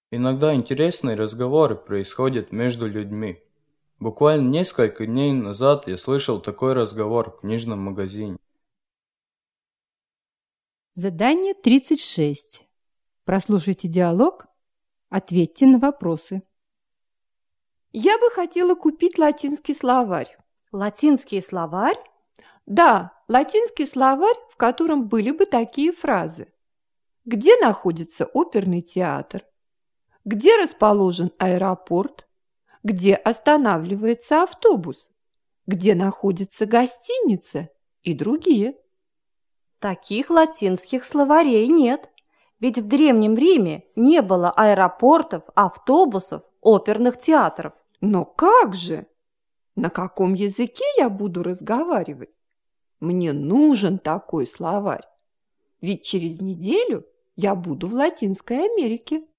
Иногда интересные разговоры происходят между людьми. Буквально несколько дней назад я слышал такой разговор в книжном магазине. Задание 36. Прослушайте диалог, ответьте на вопросы. Я бы хотела купить латинский словарь. Латинский словарь? Да, латинский словарь, в котором были бы такие фразы. Где находится оперный театр? Где расположен аэропорт? Где останавливается автобус? Где находится гостиница? И другие. Таких латинских словарей нет. Ведь в Древнем Риме не было аэропортов, автобусов, оперных театров. Но как же? На каком языке я буду разговаривать? Мне нужен такой словарь. Ведь через неделю я буду в Латинской Америке.